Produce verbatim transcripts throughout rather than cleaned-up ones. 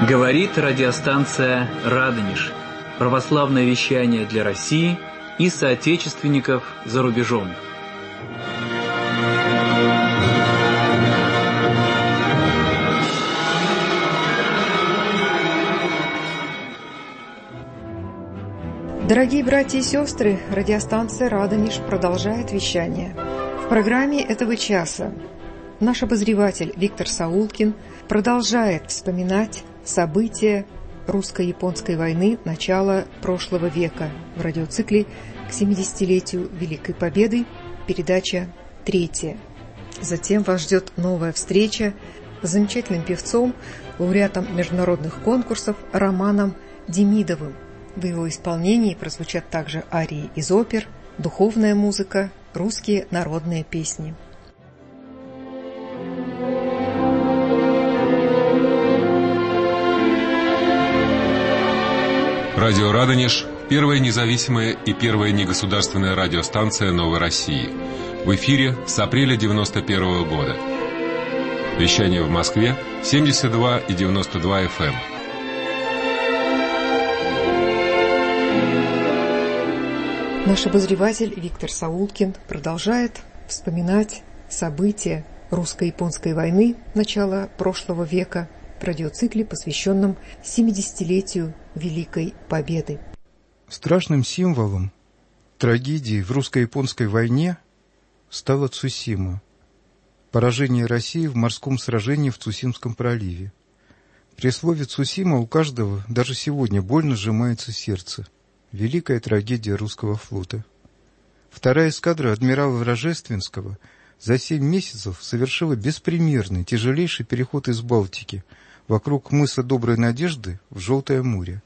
Говорит радиостанция «Радонеж». Православное вещание для России и соотечественников за рубежом. Дорогие братья и сестры, радиостанция «Радонеж» продолжает вещание. В программе этого часа наш обозреватель Виктор Саулкин продолжает вспоминать события русско-японской войны начала прошлого века в радиоцикле к семидесятилетию Великой Победы, передача третья. Затем вас ждет новая встреча с замечательным певцом, лауреатом международных конкурсов Романом Демидовым. В его исполнении прозвучат также арии из опер, духовная музыка, русские народные песни. Радио «Радонеж» – первая независимая и первая негосударственная радиостанция Новой России. В эфире с апреля девяносто первого года. Вещание в Москве семьдесят два и девяносто два эф эм. Наш обозреватель Виктор Саулкин продолжает вспоминать события русско-японской войны начала прошлого века в радиоцикле, посвященном семидесятилетию Великой Победы. Страшным символом трагедии в русско-японской войне стала Цусима, поражение России в морском сражении в Цусимском проливе. При слове «Цусима» у каждого даже сегодня больно сжимается сердце. Великая трагедия русского флота. Вторая эскадра адмирала Рожественского за семь месяцев совершила беспримерный, тяжелейший переход из Балтики вокруг мыса Доброй Надежды в Желтое море.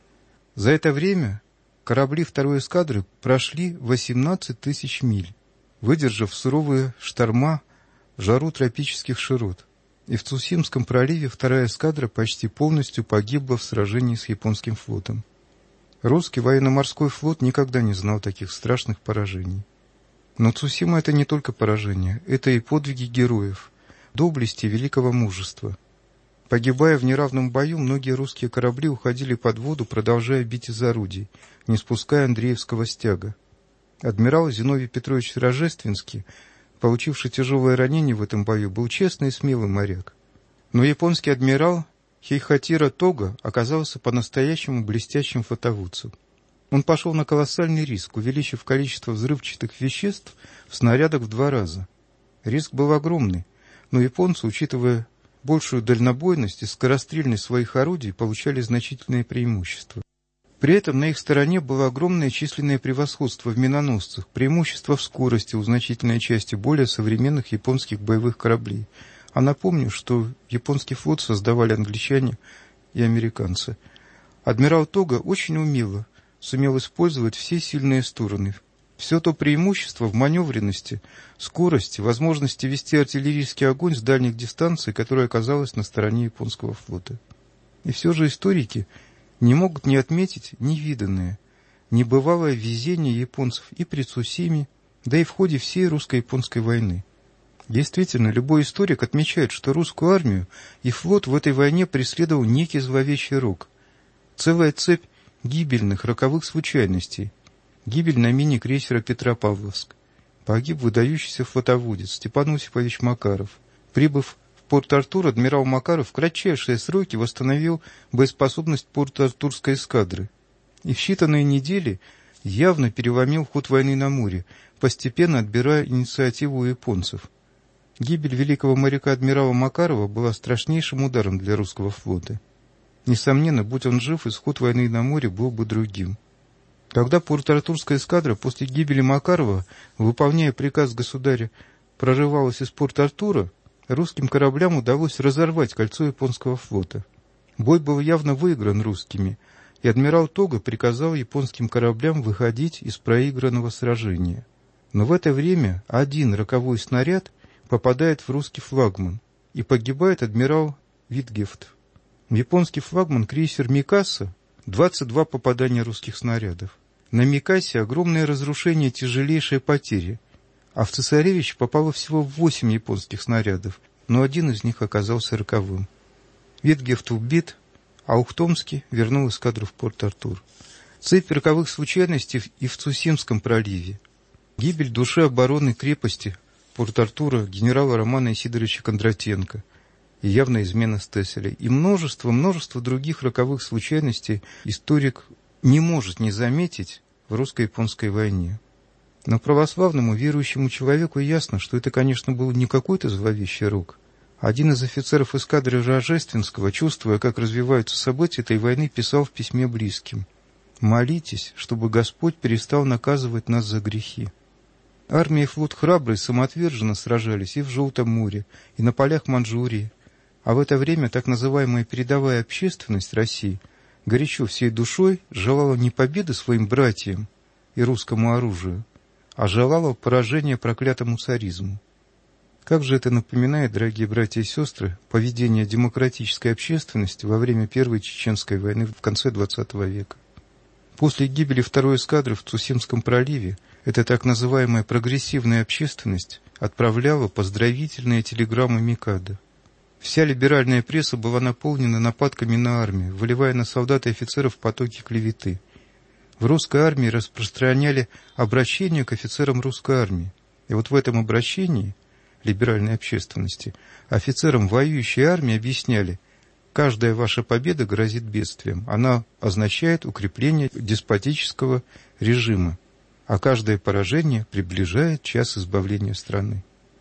За это время корабли второй эскадры прошли восемнадцать тысяч миль, выдержав суровые шторма в жару тропических широт. И в Цусимском проливе вторая эскадра почти полностью погибла в сражении с японским флотом. Русский военно-морской флот никогда не знал таких страшных поражений. Но Цусима — это не только поражение, это и подвиги героев, доблести и великого мужества. Погибая в неравном бою, многие русские корабли уходили под воду, продолжая бить из орудий, не спуская Андреевского стяга. Адмирал Зиновий Петрович Рожественский, получивший тяжелое ранение в этом бою, был честный и смелый моряк. Но японский адмирал Хейхатира Тога оказался по-настоящему блестящим флотоводцем. Он пошел на колоссальный риск, увеличив количество взрывчатых веществ в снарядах в два раза. Риск был огромный, но японцы, учитывая большую дальнобойность и скорострельность своих орудий, получали значительные преимущества. При этом на их стороне было огромное численное превосходство в миноносцах, преимущество в скорости у значительной части более современных японских боевых кораблей. А напомню, что японский флот создавали англичане и американцы. Адмирал Тога очень умело сумел использовать все сильные стороны. Все то преимущество в маневренности, скорости, возможности вести артиллерийский огонь с дальних дистанций, которое оказалось на стороне японского флота. И все же историки не могут не отметить невиданное, небывалое везение японцев и при Цусиме, да и в ходе всей русско-японской войны. Действительно, любой историк отмечает, что русскую армию и флот в этой войне преследовал некий зловещий рок. Целая цепь гибельных, роковых случайностей. Гибель на мини-крейсера «Петропавловск». Погиб выдающийся флотоводец Степан Осипович Макаров. Прибыв в Порт-Артур, адмирал Макаров в кратчайшие сроки восстановил боеспособность Порт-Артурской эскадры. И в считанные недели явно переломил ход войны на море, постепенно отбирая инициативу у японцев. Гибель великого моряка-адмирала Макарова была страшнейшим ударом для русского флота. Несомненно, будь он жив, исход войны на море был бы другим. Когда Порт-Артурская эскадра после гибели Макарова, выполняя приказ государя, прорывалась из Порт-Артура, русским кораблям удалось разорвать кольцо японского флота. Бой был явно выигран русскими, и адмирал Тога приказал японским кораблям выходить из проигранного сражения. Но в это время один роковой снаряд попадает в русский флагман, и погибает адмирал Витгефт. В японский флагман крейсер «Микаса» двадцать два попадания русских снарядов. На «Микасе» огромное разрушение, тяжелейшие потери, а в «Цесаревич» попало всего восемь японских снарядов, но один из них оказался роковым. Витгефт убит, а Ухтомский вернул эскадру в Порт-Артур. Цепь роковых случайностей и в Цусимском проливе. Гибель души обороны крепости Порт-Артура генерала Романа Исидоровича Кондратенко и явная измена Стеселя. И множество, множество других роковых случайностей историк не может не заметить в русско-японской войне. Но православному верующему человеку ясно, что это, конечно, был не какой-то зловещий рок. Один из офицеров эскадры Рожественского, чувствуя, как развиваются события этой войны, писал в письме близким: «Молитесь, чтобы Господь перестал наказывать нас за грехи». Армия и флот храбро и самоотверженно сражались и в Желтом море, и на полях Манчжурии. А в это время так называемая передовая общественность России горячо всей душой желала не победы своим братьям и русскому оружию, а желала поражения проклятому царизму. Как же это напоминает, дорогие братья и сестры, поведение демократической общественности во время Первой Чеченской войны в конце двадцатого века. После гибели второй эскадры в Цусимском проливе эта так называемая прогрессивная общественность отправляла поздравительные телеграммы Микадо. Вся либеральная пресса была наполнена нападками на армию, выливая на солдат и офицеров потоки клеветы. В русской армии распространяли обращение к офицерам русской армии. И вот в этом обращении либеральной общественности офицерам воюющей армии объясняли: каждая ваша победа грозит бедствием, она означает укрепление деспотического режима, а каждое поражение приближает час избавления страны.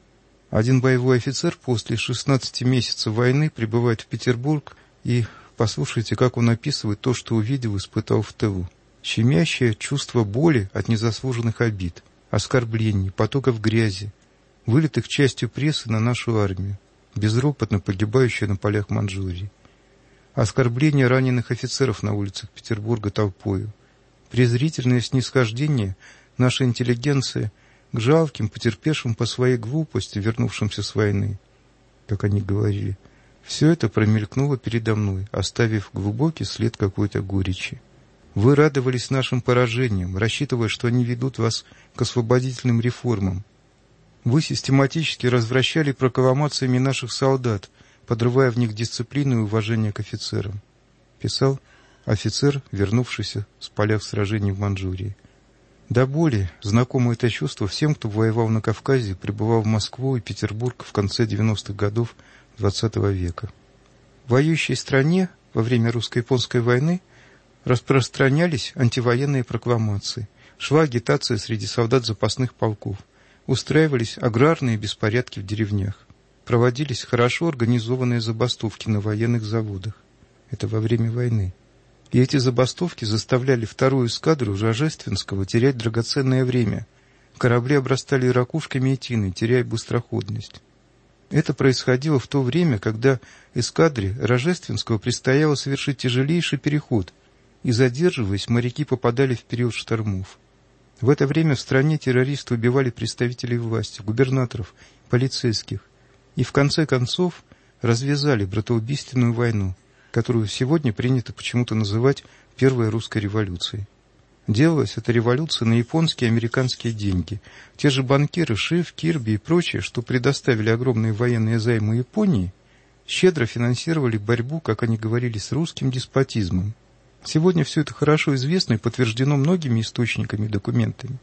Один боевой офицер после шестнадцати месяцев войны прибывает в Петербург, и послушайте, как он описывает то, что увидел и испытал в тылу. Щемящее чувство боли от незаслуженных обид, оскорблений, потоков грязи, вылитых частью прессы на нашу армию, безропотно погибающую на полях Манчжурии. Оскорбления раненых офицеров на улицах Петербурга толпою, презрительное снисхождение нашей интеллигенции к жалким, потерпевшим по своей глупости, вернувшимся с войны, как они говорили. Все это промелькнуло передо мной, оставив глубокий след какой-то горечи. Вы радовались нашим поражениям, рассчитывая, что они ведут вас к освободительным реформам. Вы систематически развращали прокламациями наших солдат, подрывая в них дисциплину и уважение к офицерам. Писал офицер, вернувшийся с полях сражений в Манчжурии. До боли знакомо это чувство всем, кто воевал на Кавказе, прибывал в Москву и Петербург в конце девяностых годов двадцатого века. В воюющей стране во время русско-японской войны распространялись антивоенные прокламации, шла агитация среди солдат запасных полков, устраивались аграрные беспорядки в деревнях, проводились хорошо организованные забастовки на военных заводах. Это во время войны. И эти забастовки заставляли вторую эскадру Рожественского терять драгоценное время. Корабли обрастали ракушками и тиной, теряя быстроходность. Это происходило в то время, когда эскадре Рожественского предстояло совершить тяжелейший переход, и, задерживаясь, моряки попадали в период штормов. В это время в стране террористы убивали представителей власти, губернаторов, полицейских, и в конце концов развязали братоубийственную войну, которую сегодня принято почему-то называть Первой русской революцией. Делалась эта революция на японские и американские деньги. Те же банкиры Шиф, Кирби и прочие, что предоставили огромные военные займы Японии, щедро финансировали борьбу, как они говорили, с русским деспотизмом. Сегодня все это хорошо известно и подтверждено многими источниками и документами.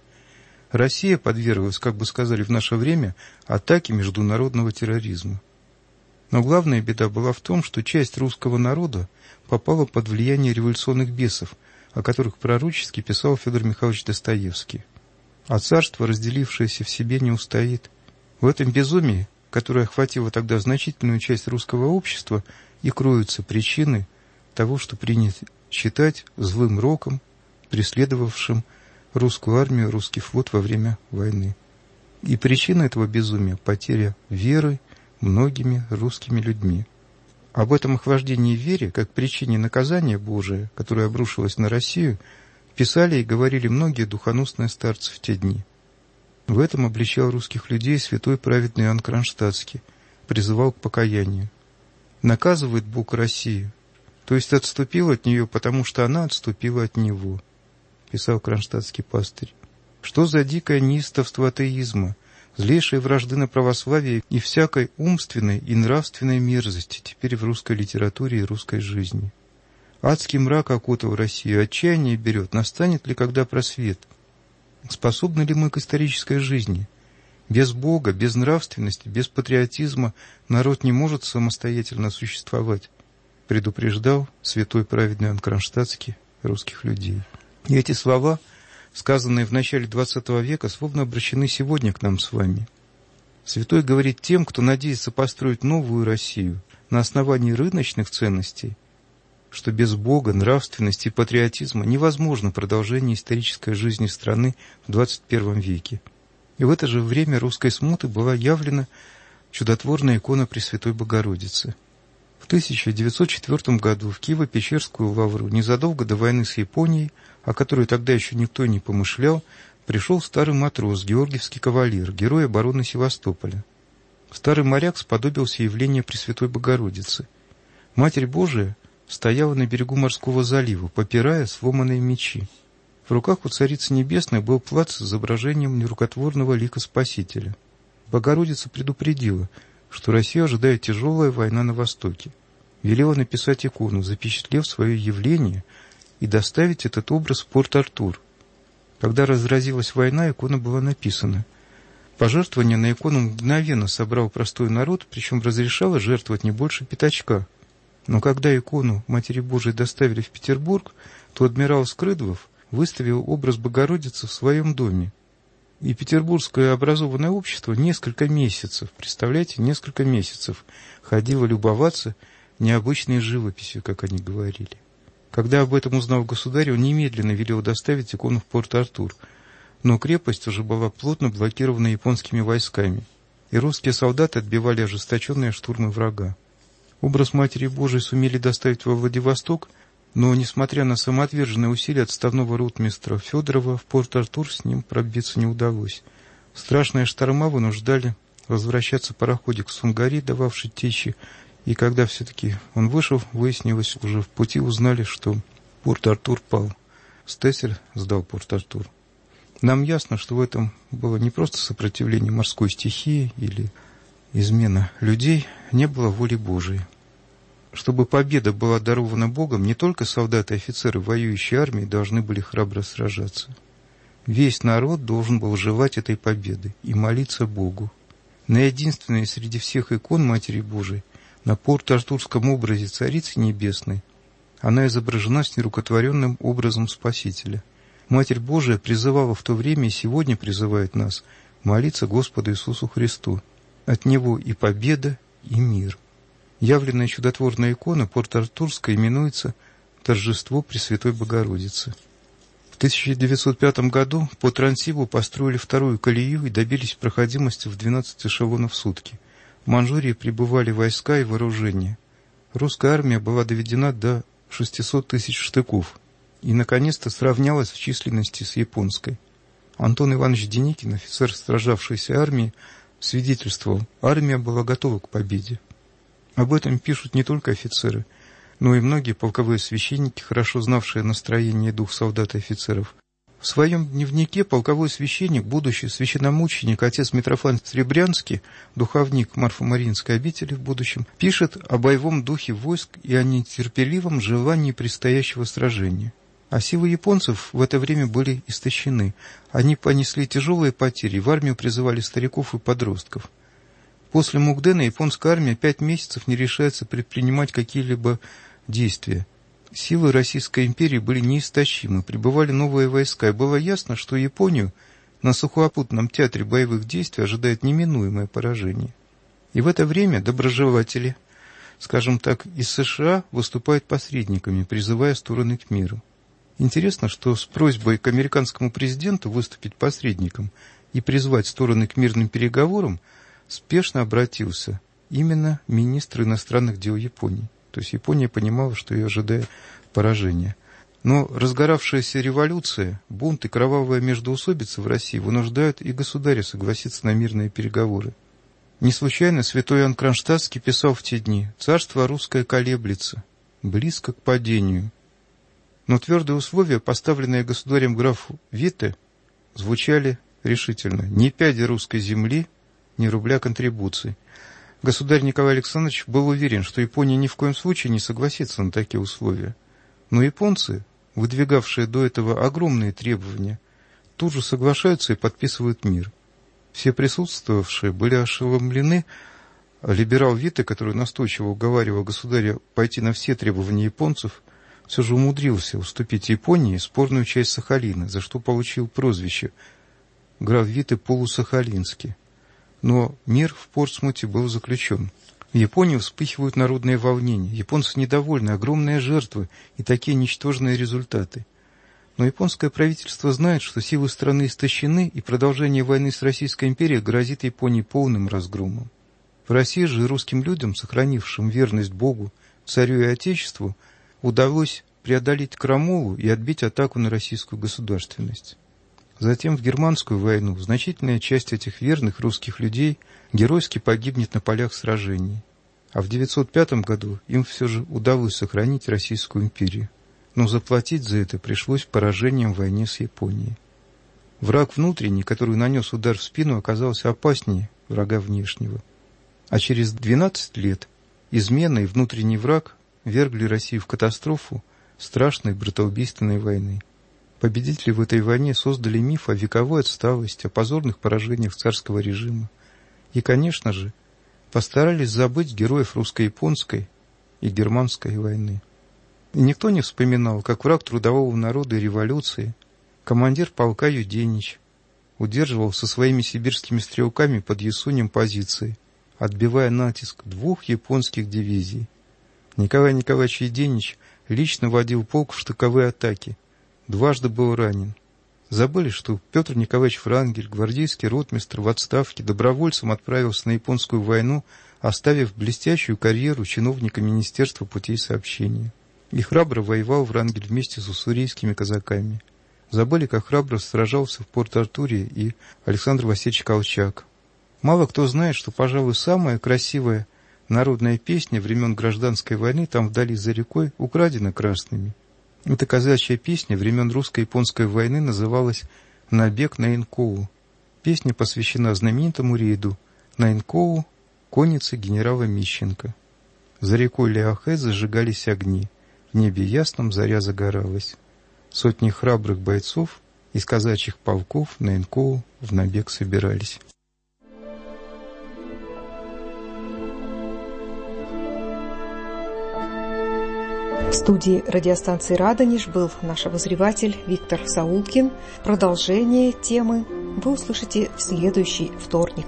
Россия подверглась, как бы сказали в наше время, атаке международного терроризма. Но главная беда была в том, что часть русского народа попала под влияние революционных бесов, о которых пророчески писал Федор Михайлович Достоевский. А царство, разделившееся в себе, не устоит. В этом безумии, которое охватило тогда значительную часть русского общества, и кроются причины того, что принято считать злым роком, преследовавшим русскую армию, русский флот во время войны. И причина этого безумия – потеря веры многими русскими людьми. Об этом охлаждении в вере, как причине наказания Божия, которое обрушилось на Россию, писали и говорили многие духоносные старцы в те дни. В этом обличал русских людей святой праведный Иоанн Кронштадтский, призывал к покаянию. Наказывает Бог Россию, то есть отступил от нее, потому что она отступила от Него, писал кронштадтский пастырь. Что за дикое неистовство атеизма, злейшей вражды на православие и всякой умственной и нравственной мерзости теперь в русской литературе и русской жизни. Адский мрак окутал Россию, отчаяние берет. Настанет ли когда просвет? Способны ли мы к исторической жизни? Без Бога, без нравственности, без патриотизма народ не может самостоятельно существовать, предупреждал святой праведный Иоанн Кронштадтский русских людей. И эти слова, сказанные в начале двадцатого века, словно обращены сегодня к нам с вами. Святой говорит тем, кто надеется построить новую Россию на основании рыночных ценностей, что без Бога, нравственности и патриотизма невозможно продолжение исторической жизни страны в двадцать первом веке. И в это же время русской смуты была явлена чудотворная икона Пресвятой Богородицы. В тысяча девятьсот четвёртом году в Киево-Печерскую лавру, незадолго до войны с Японией, о которой тогда еще никто не помышлял, пришел старый матрос, георгиевский кавалер, герой обороны Севастополя. Старый моряк сподобился явления Пресвятой Богородицы. Матерь Божия стояла на берегу морского залива, попирая сломанные мечи. В руках у Царицы Небесной был плат с изображением нерукотворного лика Спасителя. Богородица предупредила, что Россию ожидает тяжелая война на Востоке. Велела написать икону, запечатлев свое явление, и доставить этот образ в Порт-Артур. Когда разразилась война, икона была написана. Пожертвования на икону мгновенно собрал простой народ, причем разрешало жертвовать не больше пятачка. Но когда икону Матери Божией доставили в Петербург, то адмирал Скрыдвов выставил образ Богородицы в своем доме. И петербургское образованное общество несколько месяцев, представляете, несколько месяцев ходило любоваться необычной живописью, как они говорили. Когда об этом узнал государь, он немедленно велел доставить икону в Порт-Артур. Но крепость уже была плотно блокирована японскими войсками, и русские солдаты отбивали ожесточенные штурмы врага. Образ Матери Божией сумели доставить во Владивосток, но, несмотря на самоотверженные усилия отставного ротмистра Федорова, в Порт-Артур с ним пробиться не удалось. Страшные шторма вынуждали возвращаться пароходик Сунгари, дававший течи, и когда все-таки он вышел, выяснилось, уже в пути узнали, что Порт-Артур пал. Стесель сдал Порт-Артур. Нам ясно, что в этом было не просто сопротивление морской стихии или измена людей, не было воли Божией. Чтобы победа была дарована Богом, не только солдаты и офицеры воюющей армии должны были храбро сражаться. Весь народ должен был желать этой победы и молиться Богу. На единственной среди всех икон Матери Божией, на Порт-Артурском образе Царицы Небесной, она изображена с нерукотворенным образом Спасителя. Матерь Божия призывала в то время и сегодня призывает нас молиться Господу Иисусу Христу. От Него и победа, и мир. Явленная чудотворная икона Порт-Артурская именуется «Торжество Пресвятой Богородицы». В тысяча девятьсот пятом году по Транссибу построили вторую колею и добились проходимости в двенадцать эшелонов в сутки. В Манчжурии прибывали войска и вооружение. Русская армия была доведена до шестисот тысяч штыков и, наконец-то, сравнялась в численности с японской. Антон Иванович Деникин, офицер сражавшейся армии, свидетельствовал, армия была готова к победе. Об этом пишут не только офицеры, но и многие полковые священники, хорошо знавшие настроение и дух солдат и офицеров. В своем дневнике полковой священник, будущий священномученик, отец Митрофан Сребрянский, духовник Марфо-Мариинской обители в будущем, пишет о боевом духе войск и о нетерпеливом желании предстоящего сражения. А силы японцев в это время были истощены. Они понесли тяжелые потери, в армию призывали стариков и подростков. После Мукдена японская армия пять месяцев не решается предпринимать какие-либо действия. Силы Российской империи были неистощимы, прибывали новые войска, и было ясно, что Японию на сухопутном театре боевых действий ожидает неминуемое поражение. И в это время доброжелатели, скажем так, из США выступают посредниками, призывая стороны к миру. Интересно, что с просьбой к американскому президенту выступить посредником и призвать стороны к мирным переговорам спешно обратился именно министр иностранных дел Японии. То есть Япония понимала, что ее ожидает поражение. Но разгоравшаяся революция, бунт и кровавая междоусобица в России вынуждают и государя согласиться на мирные переговоры. Не случайно святой Иоанн Кронштадтский писал в те дни: «Царство русское колеблется, близко к падению». Но твердые условия, поставленные государем графу Витте, звучали решительно: ни пяди русской земли, ни рубля контрибуций. Государь Николай Александрович был уверен, что Япония ни в коем случае не согласится на такие условия. Но японцы, выдвигавшие до этого огромные требования, тут же соглашаются и подписывают мир. Все присутствовавшие были ошеломлены, а либерал Витте, который настойчиво уговаривал государя пойти на все требования японцев, все же умудрился уступить Японии спорную часть Сахалина, за что получил прозвище граф Витте Полусахалинский. Но мир в Портсмуте был заключен. В Японии вспыхивают народные волнения. Японцы недовольны, огромные жертвы и такие ничтожные результаты. Но японское правительство знает, что силы страны истощены, и продолжение войны с Российской империей грозит Японии полным разгромом. В России же русским людям, сохранившим верность Богу, царю и Отечеству, удалось преодолеть крамолу и отбить атаку на российскую государственность. Затем в Германскую войну значительная часть этих верных русских людей геройски погибнет на полях сражений. А в девятьсот пятом году им все же удалось сохранить Российскую империю. Но заплатить за это пришлось поражением в войне с Японией. Враг внутренний, который нанес удар в спину, оказался опаснее врага внешнего. А через двенадцать лет измена и внутренний враг вергли Россию в катастрофу страшной братоубийственной войны. Победители в этой войне создали миф о вековой отсталости, о позорных поражениях царского режима. И, конечно же, постарались забыть героев русско-японской и германской войны. И никто не вспоминал, как враг трудового народа и революции, командир полка Юденич, удерживал со своими сибирскими стрелками под Ясунем позиции, отбивая натиск двух японских дивизий. Николай Николаевич Юденич лично водил полк в штыковые атаки, дважды был ранен. Забыли, что Петр Николаевич Франгель, гвардейский ротмистр в отставке, добровольцем отправился на японскую войну, оставив блестящую карьеру чиновника Министерства путей сообщения. И храбро воевал Врангель вместе с уссурийскими казаками. Забыли, как храбро сражался в Порт-Артуре и Александр Васильевич Колчак. Мало кто знает, что, пожалуй, самая красивая народная песня времен Гражданской войны там вдали за рекой украдена красными. Эта казачья песня времен русско-японской войны называлась «Набег на Инкоу». Песня посвящена знаменитому рейду на Инкоу конницы генерала Мищенко. За рекой Ляохэ зажигались огни, в небе ясном заря загоралась. Сотни храбрых бойцов из казачьих полков на Инкоу в набег собирались. В студии радиостанции «Радонеж» был наш обозреватель Виктор Саулкин. Продолжение темы вы услышите в следующий вторник.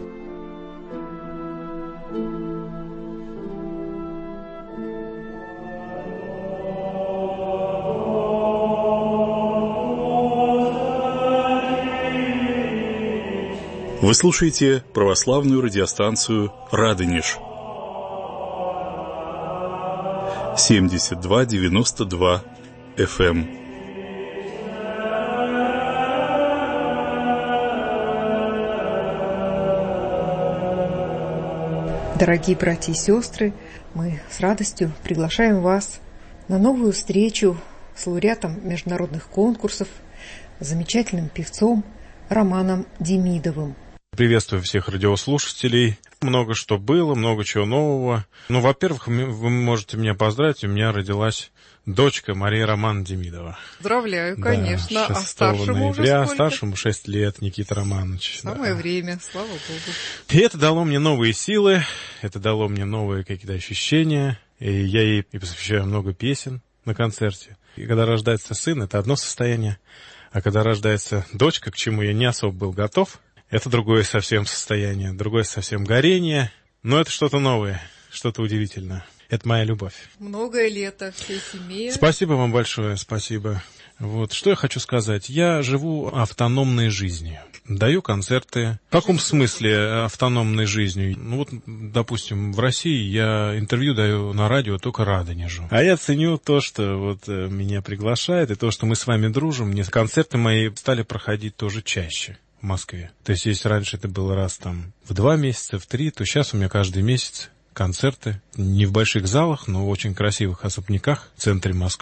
Вы слушаете православную радиостанцию «Радонеж». семьдесят два девяносто два эф эм. Дорогие братья и сестры, мы с радостью приглашаем вас на новую встречу с лауреатом международных конкурсов, замечательным певцом Романом Демидовым. Приветствую всех радиослушателей. Много что было, много чего нового. Ну, во-первых, вы можете меня поздравить, у меня родилась дочка Мария Романовна Демидова. Поздравляю, да, конечно. А старшему уже сколько? Старшему шесть лет, Никита Романович. Самое да. время, слава Богу. И это дало мне новые силы, это дало мне новые какие-то ощущения. И я ей и посвящаю много песен на концерте. И когда рождается сын, это одно состояние. А когда рождается дочка, к чему я не особо был готов, это другое совсем состояние, другое совсем горение. Но это что-то новое, что-то удивительное. Это моя любовь. Многое лето всей семье. Спасибо вам большое, спасибо. Вот, что я хочу сказать. Я живу автономной жизнью. Даю концерты. В каком смысле автономной жизнью? Ну вот, допустим, в России я интервью даю на радио только Радонежу. А я ценю то, что вот меня приглашают, и то, что мы с вами дружим. Мне концерты мои стали проходить тоже чаще в Москве. То есть, если раньше это было раз там в два месяца, в три, то сейчас у меня каждый месяц концерты. Не в больших залах, но в очень красивых особняках в центре Москвы.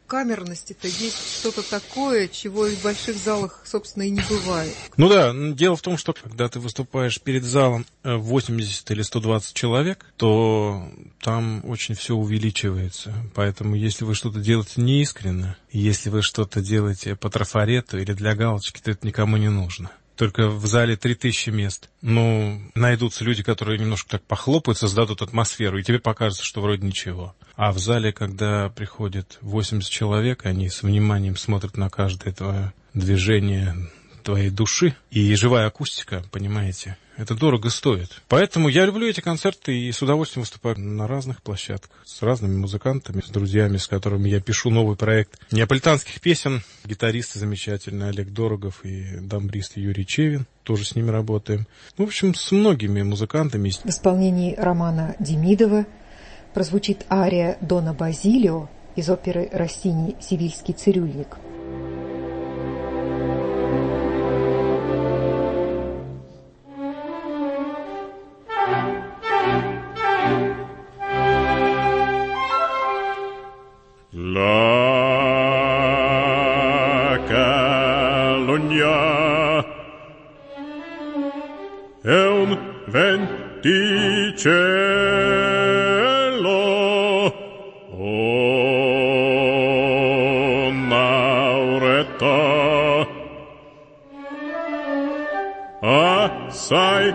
камерности-то есть что-то такое, чего и в больших залах, собственно, и не бывает. Ну да, дело в том, что когда ты выступаешь перед залом восемьдесят или сто двадцать человек, то там очень все увеличивается. Поэтому если вы что-то делаете неискренно, если вы что-то делаете по трафарету или для галочки, то это никому не нужно. Только в зале три тысячи мест. Ну, найдутся люди, которые немножко так похлопают, создадут атмосферу, и тебе покажется, что вроде ничего. А в зале, когда приходит восемьдесят человек, они с вниманием смотрят на каждое твое движение твоей души. И живая акустика, понимаете, это дорого стоит. Поэтому я люблю эти концерты и с удовольствием выступаю на разных площадках. С разными музыкантами, с друзьями, с которыми я пишу новый проект неаполитанских песен. Гитаристы замечательные Олег Дорогов и дамбрист Юрий Чевин. Тоже с ними работаем. В общем, с многими музыкантами. В исполнении Романа Демидова прозвучит ария Дона Базилио из оперы Россини «Севильский цирюльник». La calunnia è un venticello, un'auretta assai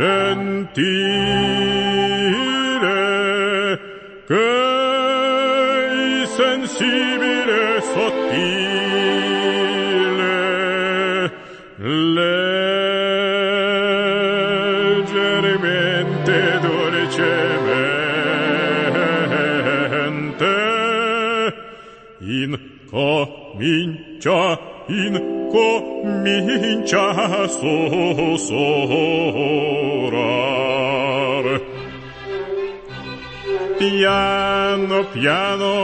gentile che sensibile e sottile, leggermente dolcemente, incomincia, incomincia a sussurrar. Piano, piano,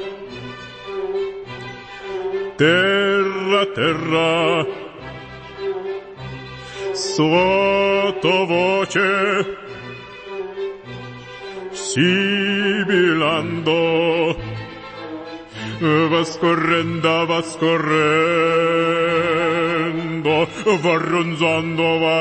terra, terra, sottovoce, sibilando, va scorrendo, va scorrendo, va ronzando, va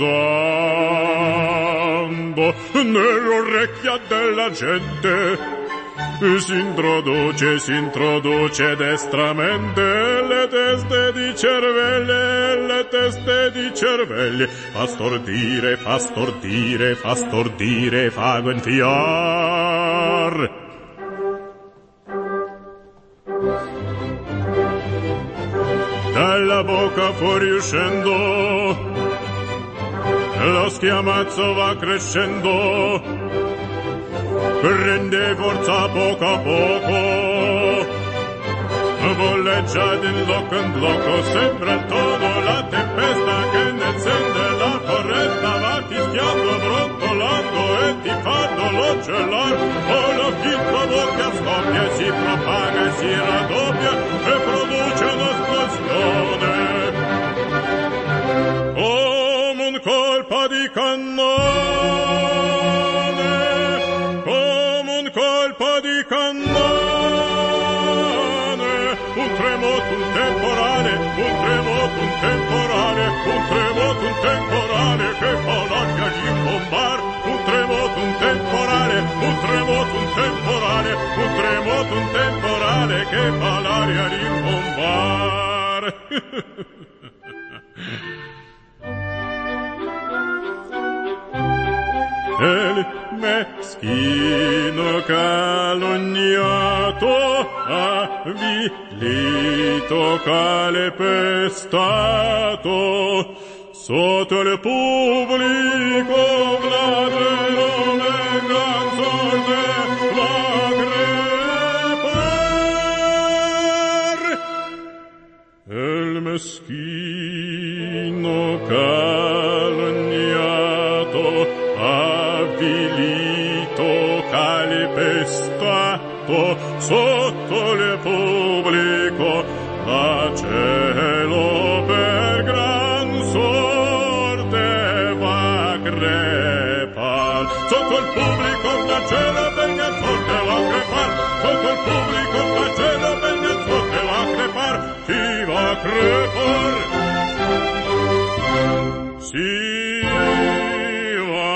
ronzando, nell'orecchia della gente, si introduce, si introduce destramente le teste di cervelli, le teste di cervelli, fa stordire, fa stordire, fa stordire, fa gonfiar. Dalla bocca fuoriuscendo, lo schiamazzo va crescendo, prende forza poco a poco, volleggia di loco in loco, sembra il tono, la tempesta che ne accende la foresta, va fischiando, brontolando e ti fa dolor celar, o la tua bocca scoppia, si propaga, si raddoppia e produce un'esplosione, come un colpo di cannone, colpo di cannone, un tremoto, un temporale, un tremoto, un temporale, un tremoto, un temporale che fa l'aria rimbombar, un tremoto, un temporale, un tremoto, un temporale, un tremoto, un temporale che fa l'aria rimbombar. El meschino calunniato, avvilito, calpestato, sotto il pubblico bladerò nel gran sorte va crepar. El meschino calunniato, avvilito, calpestato, sotto il pubblico a cielo per gran sorte va crepar. Sotto il pubblico a cielo per gran sorte va crepar. Sotto il pubblico a cielo per gran sorte как репор. Сива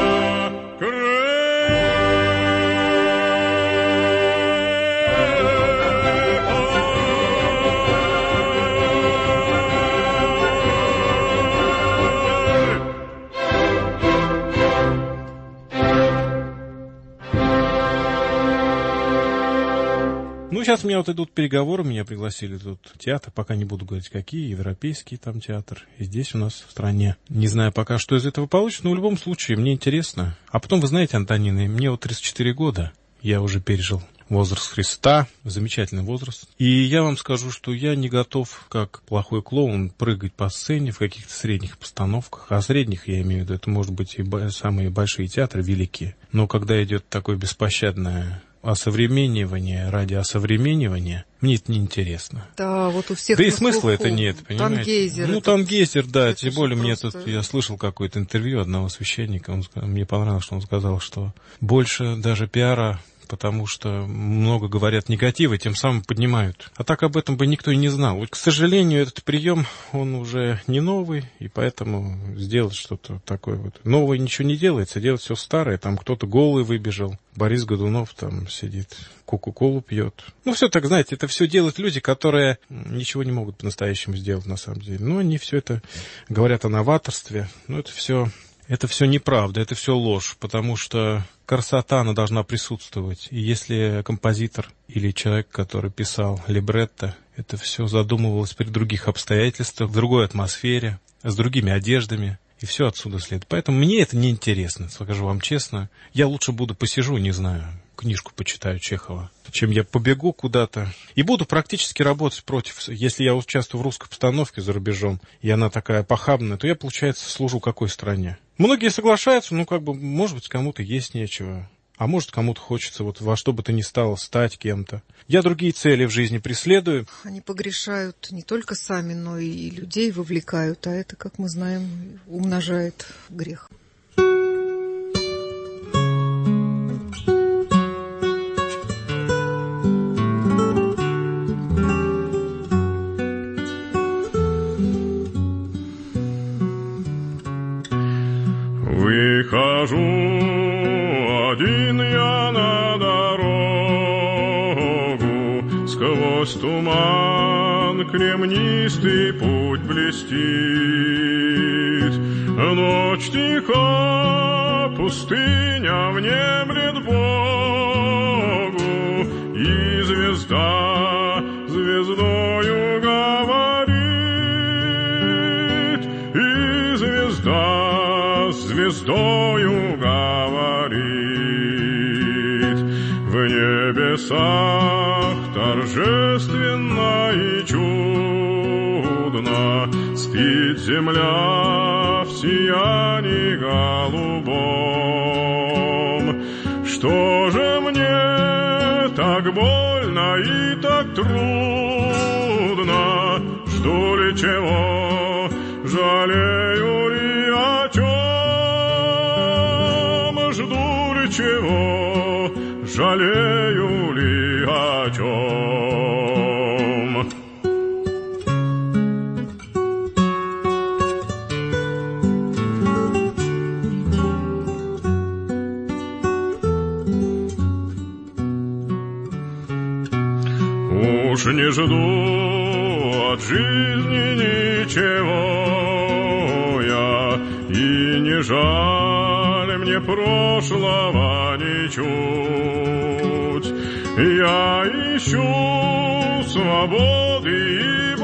Ну, сейчас у меня вот идут переговоры, меня пригласили тут в театр, пока не буду говорить, какие, европейский там театр, и здесь у нас в стране. Не знаю пока, что из этого получится, но в любом случае мне интересно. А потом, вы знаете, Антонина, мне вот тридцать четыре года, я уже пережил возраст Христа, замечательный возраст. И я вам скажу, что я не готов, как плохой клоун, прыгать по сцене в каких-то средних постановках. А средних, я имею в виду, это, может быть, и самые большие театры, великие. Но когда идет такое беспощадное осовременивание ради осовременивания, мне это неинтересно. Да, вот у всех. Да и смысла это нет, понимаете? Тангейзер. Ну, Тангейзер, да, тем более мне просто... тут, я слышал какое-то интервью одного священника, он, мне понравилось, что он сказал, что больше даже пиара, потому что много говорят негатива, тем самым поднимают. А так об этом бы никто и не знал. Вот, к сожалению, этот прием, он уже не новый, и поэтому сделать что-то такое вот. Новое ничего не делается, делать все старое. Там кто-то голый выбежал, Борис Годунов там сидит, кока-колу пьет. Ну, все так, знаете, это все делают люди, которые ничего не могут по-настоящему сделать на самом деле. Но они все это говорят о новаторстве. Но это все... Это все неправда, это все ложь, потому что красота, она должна присутствовать. И если композитор или человек, который писал либретто, это все задумывалось при других обстоятельствах, в другой атмосфере, с другими одеждами, и все отсюда следует. Поэтому мне это неинтересно, скажу вам честно. Я лучше буду посижу, не знаю, книжку почитаю Чехова, чем я побегу куда-то. И буду практически работать против. Если я участвую в русской постановке за рубежом, и она такая похабная, то я, получается, служу какой стране? Многие соглашаются, ну, как бы, может быть, кому-то есть нечего. А может, кому-то хочется вот во что бы то ни стало стать кем-то. Я другие цели в жизни преследую. Они погрешают не только сами, но и людей вовлекают, а это, как мы знаем, умножает грех. Выхожу один я на дорогу, сквозь туман кремнистый путь блестит. Ночь тиха, пустыня внемлет Богу, и звезда звездою говорит, и звезда звездою говорит. В небесах торжественно и чудно спит земля в сиянии голубом. Что же мне так больно и так трудно? Жду ли чего, жалею ли о чем? Жду ли чего, жалею ли о чем? Уж не жду от жизни ничего я, и не жаль мне прошлого ничуть. Я ищу свободы и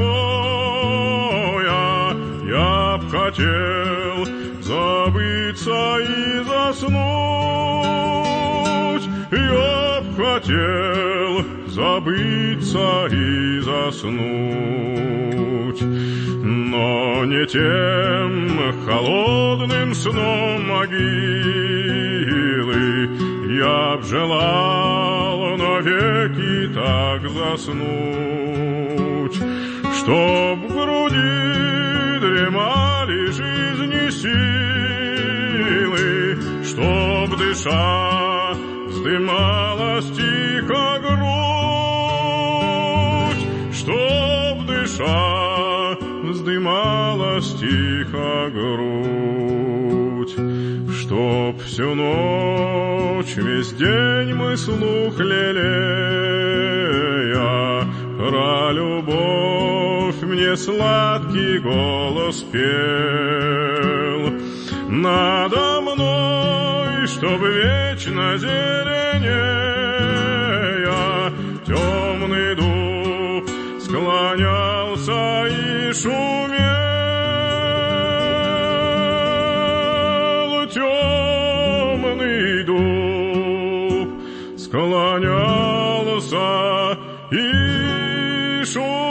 покоя, я б хотел забыться и заснуть, я б хотел забыться и заснуть. Но не тем холодным сном могилы я б желал навеки так заснуть, чтоб в груди дремали жизни силы, чтоб дыша вздымалась тихо грудь, чтоб дыша дыша, вздымалась тихо грудь, чтоб всю ночь, весь день мы слух лелея, про любовь мне сладкий голос пел. Надо мной, чтоб вечно зеленея, темный дуб склонялся и шумел. Темный дуб склонялся и шумел.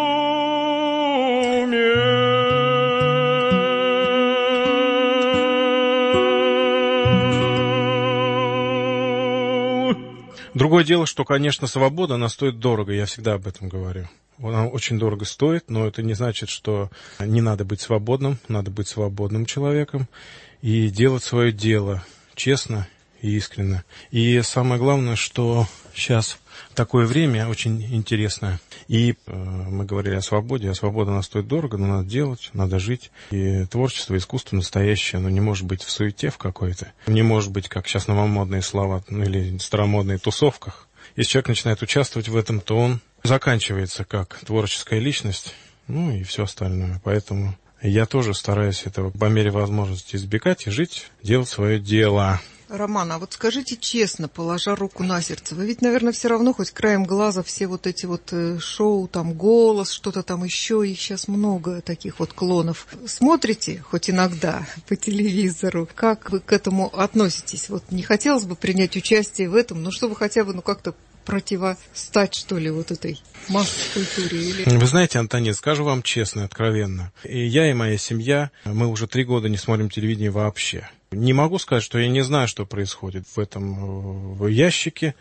Другое дело, что, конечно, свобода, она стоит дорого, я всегда об этом говорю. Она очень дорого стоит, но это не значит, что не надо быть свободным, надо быть свободным человеком и делать свое дело честно и искренне. И самое главное, что сейчас такое время очень интересное. И э, мы говорили о свободе, а свобода она стоит дорого, но надо делать, надо жить. И творчество, искусство настоящее, оно не может быть в суете в какой-то. Не может быть, как сейчас новомодные слова, ну, или старомодные тусовках. Если человек начинает участвовать в этом, то он заканчивается как творческая личность, ну и все остальное. Поэтому я тоже стараюсь этого по мере возможности избегать и жить, делать свое дело. Роман, а вот скажите честно, положа руку на сердце, вы ведь, наверное, все равно хоть краем глаза все вот эти вот шоу, там, «Голос», что-то там еще, их сейчас много, таких вот клонов. Смотрите хоть иногда по телевизору? Как вы к этому относитесь? Вот не хотелось бы принять участие в этом, но чтобы хотя бы, ну, как-то противостать, что ли, вот этой масс-культуре? Или... Вы знаете, Антонин, скажу вам честно, откровенно. И я, и моя семья, мы уже три года не смотрим телевидение вообще. Не могу сказать, что я не знаю, что происходит в этом в ящике.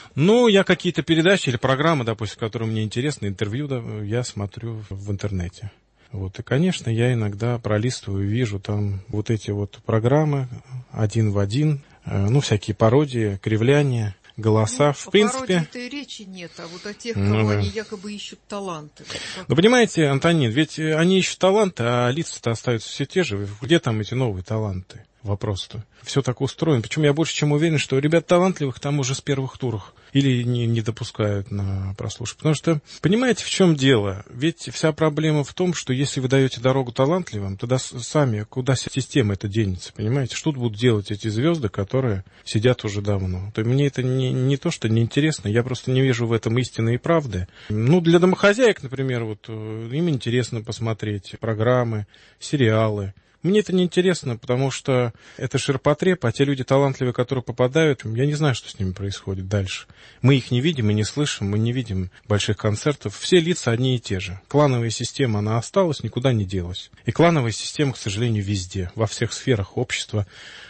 Но я какие-то передачи или программы, допустим, которые мне интересны, интервью, да, я смотрю в интернете. Вот. И, конечно, я иногда пролистываю, вижу там вот эти вот программы один в один, ну, всякие пародии, кривляния, голоса. Ну, в принципе... пародии-то и речи нет, а вот о тех, кого ну, они якобы ищут таланты. Ну, понимаете, Антонин, ведь они ищут таланты, а лица-то остаются все те же. Где там эти новые таланты? Вопрос-то. Все так устроено. Причем я больше чем уверен, что ребят талантливых там уже с первых туров или не, не допускают на прослушивание. Потому что, понимаете, в чем дело? Ведь вся проблема в том, что если вы даете дорогу талантливым, тогда сами, куда система это денется, понимаете? Что тут будут делать эти звезды, которые сидят уже давно? То есть мне это не, не то, что неинтересно, я просто не вижу в этом истины и правды. Ну, для домохозяек, например, вот им интересно посмотреть программы, сериалы. Мне это не интересно, потому что это ширпотреб, а те люди талантливые, которые попадают, я не знаю, что с ними происходит дальше. Мы их не видим и не слышим, мы не видим больших концертов. Все лица одни и те же. Клановая система, она осталась, никуда не делась. И клановая система, к сожалению, везде, во всех сферах общества.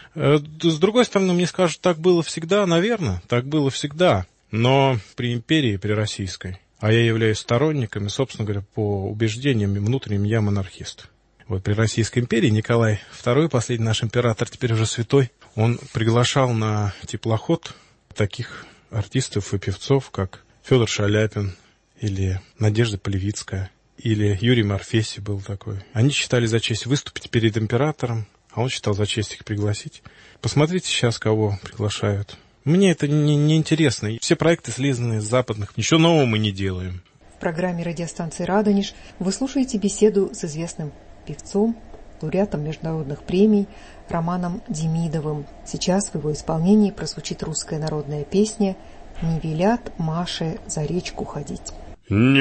С другой стороны, мне скажут, так было всегда, наверное, так было всегда. Но при империи, при российской, а я являюсь сторонником, и, собственно говоря, по убеждениям внутренним я монархист. Вот при Российской империи Николай второй, последний наш император, теперь уже святой, он приглашал на теплоход таких артистов и певцов, как Федор Шаляпин или Надежда Полевицкая, или Юрий Морфеси был такой. Они считали за честь выступить перед императором, а он считал за честь их пригласить. Посмотрите сейчас, кого приглашают. Мне это не, не интересно. Все проекты слизаны из западных. Ничего нового мы не делаем. В программе радиостанции «Радонеж» вы слушаете беседу с известным певцом, лауреатом международных премий Романом Демидовым. Сейчас в его исполнении прозвучит русская народная песня «Не велят Маше за речку ходить». Не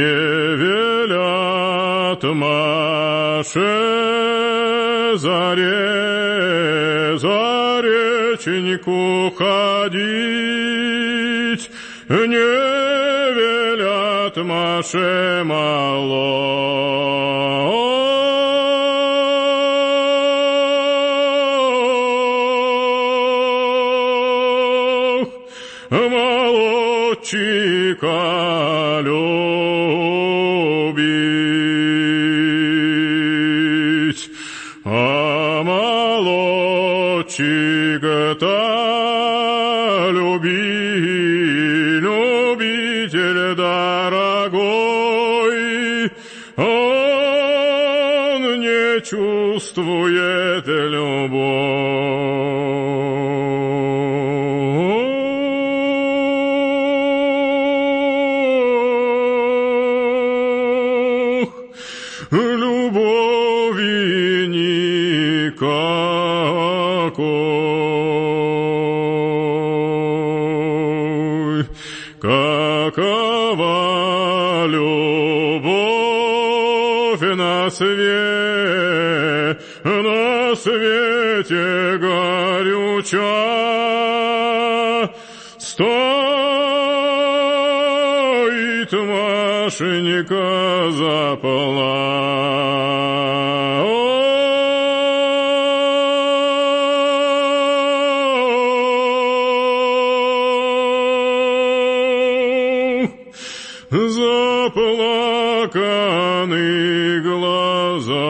велят Маше за, ре, за реченьку ходить, не велят Маше мало. Молодчика любить, а молодчика-то люби, любитель дорогой, а не чувствует любовь, любови никакой. Какова любовь на свете, на свете горюча, стоит Машенька заплакать. Заплаканы глаза.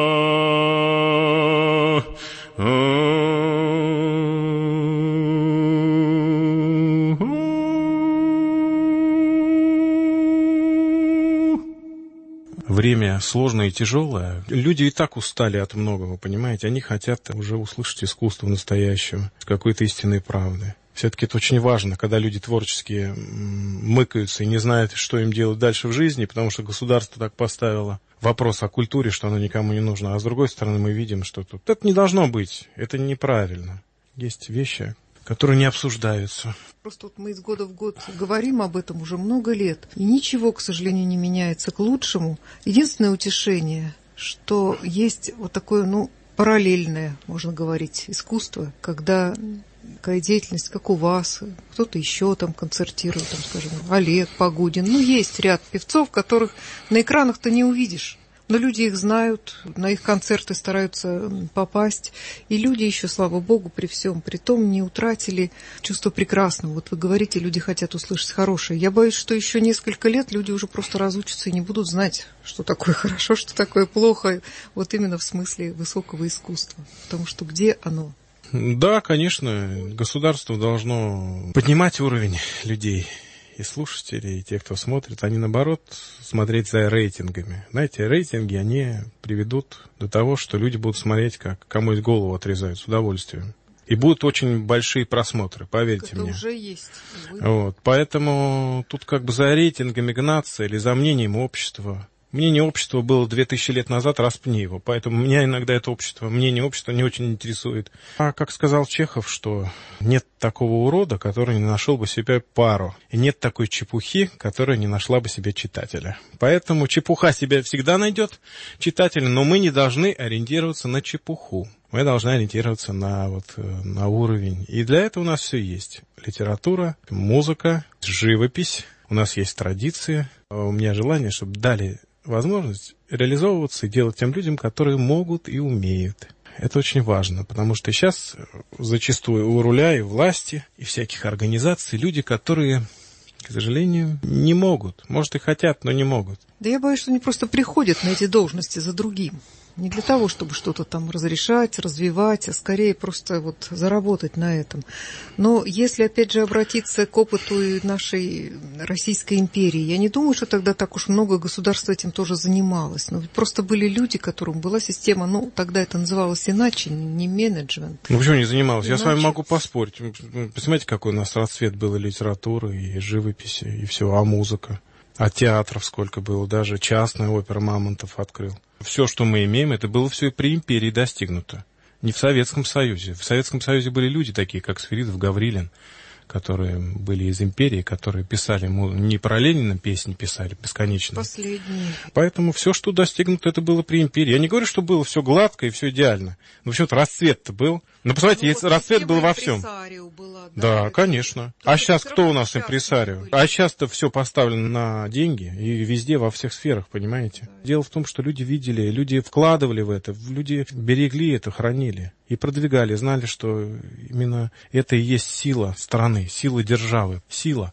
Время сложное и тяжелое. Люди и так устали от многого, понимаете? Они хотят уже услышать искусство настоящего, какой-то истинной правды. Все-таки это очень важно, когда люди творческие мыкаются и не знают, что им делать дальше в жизни, потому что государство так поставило вопрос о культуре, что оно никому не нужно. А с другой стороны, мы видим, что тут это не должно быть, это неправильно. Есть вещи, которые не обсуждаются. Просто вот мы из года в год говорим об этом уже много лет, и ничего, к сожалению, не меняется к лучшему. Единственное утешение, что есть вот такое, ну, параллельное, можно говорить, искусство, когда такая деятельность, как у вас, кто-то еще там концертирует, там, скажем, Олег Погудин. Ну, есть ряд певцов, которых на экранах-то не увидишь. Но люди их знают, на их концерты стараются попасть. И люди еще, слава богу, при всем при том не утратили чувство прекрасного. Вот вы говорите, люди хотят услышать хорошее. Я боюсь, что еще несколько лет люди уже просто разучатся и не будут знать, что такое хорошо, что такое плохо. Вот именно в смысле высокого искусства. Потому что где оно? Да, конечно, государство должно поднимать уровень людей. И слушателей, и те, кто смотрит, они, наоборот, смотреть за рейтингами. Знаете, рейтинги, они приведут до того, что люди будут смотреть, как кому-нибудь голову отрезают с удовольствием. И будут очень большие просмотры, поверьте это мне. Это уже есть. Вот, поэтому тут как бы за рейтингами гнаться или за мнением общества. Мнение общества было две тысячи лет назад, распни его. Поэтому меня иногда это общество, мнение общества не очень интересует. А как сказал Чехов, что нет такого урода, который не нашел бы себе пару. И нет такой чепухи, которая не нашла бы себе читателя. Поэтому чепуха себя всегда найдет читателя, но мы не должны ориентироваться на чепуху. Мы должны ориентироваться на, вот, на уровень. И для этого у нас все есть. Литература, музыка, живопись. У нас есть традиции. У меня желание, чтобы дали возможность реализовываться и делать тем людям, которые могут и умеют. Это очень важно, потому что сейчас зачастую у руля и власти, и всяких организаций люди, которые, к сожалению, не могут. Может, и хотят, но не могут. Да я боюсь, что они просто приходят на эти должности за другим. Не для того, чтобы что-то там разрешать, развивать, а скорее просто вот заработать на этом. Но если, опять же, обратиться к опыту нашей Российской империи, я не думаю, что тогда так уж много государств этим тоже занималось. Но просто были люди, которым была система, ну, тогда это называлось иначе, не менеджмент. Ну, почему не занималась? Иначе. Я с вами могу поспорить. Посмотрите, какой у нас расцвет был и литературы, и живописи, и всего, а музыка. А театров сколько было, даже частная опера Мамонтов открыл. Все, что мы имеем, это было все при империи достигнуто. Не в Советском Союзе. В Советском Союзе были люди такие, как Сверидов, Гаврилин, которые были из империи, которые писали, не про Ленина песни писали бесконечно. Последние. Поэтому все, что достигнуто, это было при империи. Я не говорю, что было все гладко и все идеально. Но почему-то расцвет-то был. Ну, посмотрите, ну, вот расцвет был во всем. Была, да, да, это... конечно. То а сейчас кто у нас сейчас импресарио? А сейчас-то все поставлено на деньги и везде, во всех сферах, понимаете? Да. Дело в том, что люди видели, люди вкладывали в это, люди берегли это, хранили и продвигали, знали, что именно это и есть сила страны, сила державы, сила.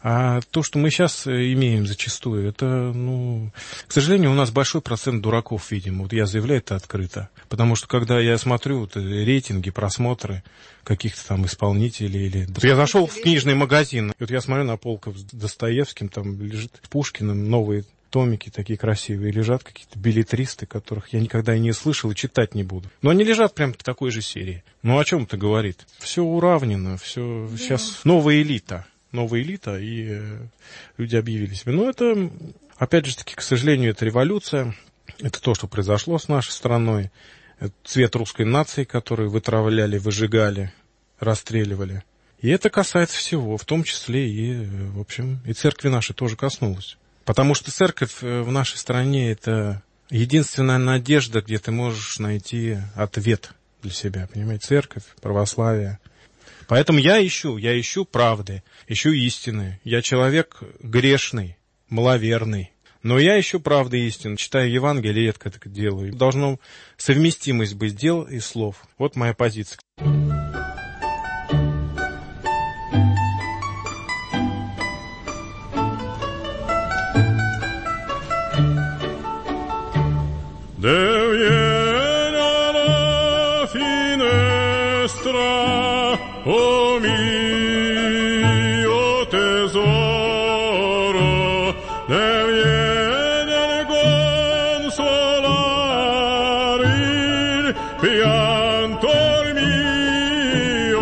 А то, что мы сейчас имеем зачастую, это, ну, к сожалению, у нас большой процент дураков, видимо. Вот я заявляю это открыто. Потому что, когда я смотрю вот, рейтинги, просмотры каких-то там исполнителей, или... Вот я зашел в книжный магазин, и вот я смотрю на полках с Достоевским, там лежит Пушкиным новые томики такие красивые, лежат какие-то беллетристы, которых я никогда и не слышал и читать не буду. Но они лежат прям в такой же серии. Ну, о чем это говорит? Все уравнено, все... Да. Сейчас новая элита. Новая элита, и э, люди объявили себе. Но это, опять же таки, к сожалению, это революция. Это то, что произошло с нашей страной. Это цвет русской нации, который вытравляли, выжигали, расстреливали. И это касается всего, в том числе и, в общем, и церкви нашей тоже коснулось. Потому что церковь в нашей стране — это единственная надежда, где ты можешь найти ответ для себя. Понимаете, церковь, православие. Поэтому я ищу, я ищу правды, ищу истины. Я человек грешный, маловерный. Но я ищу правды и истины. Читаю Евангелие, редко это делаю. Должна совместимость быть дел и слов. Вот моя позиция. De viene alla finestra, oh mio tesoro, de viene a consolare il pianto mio.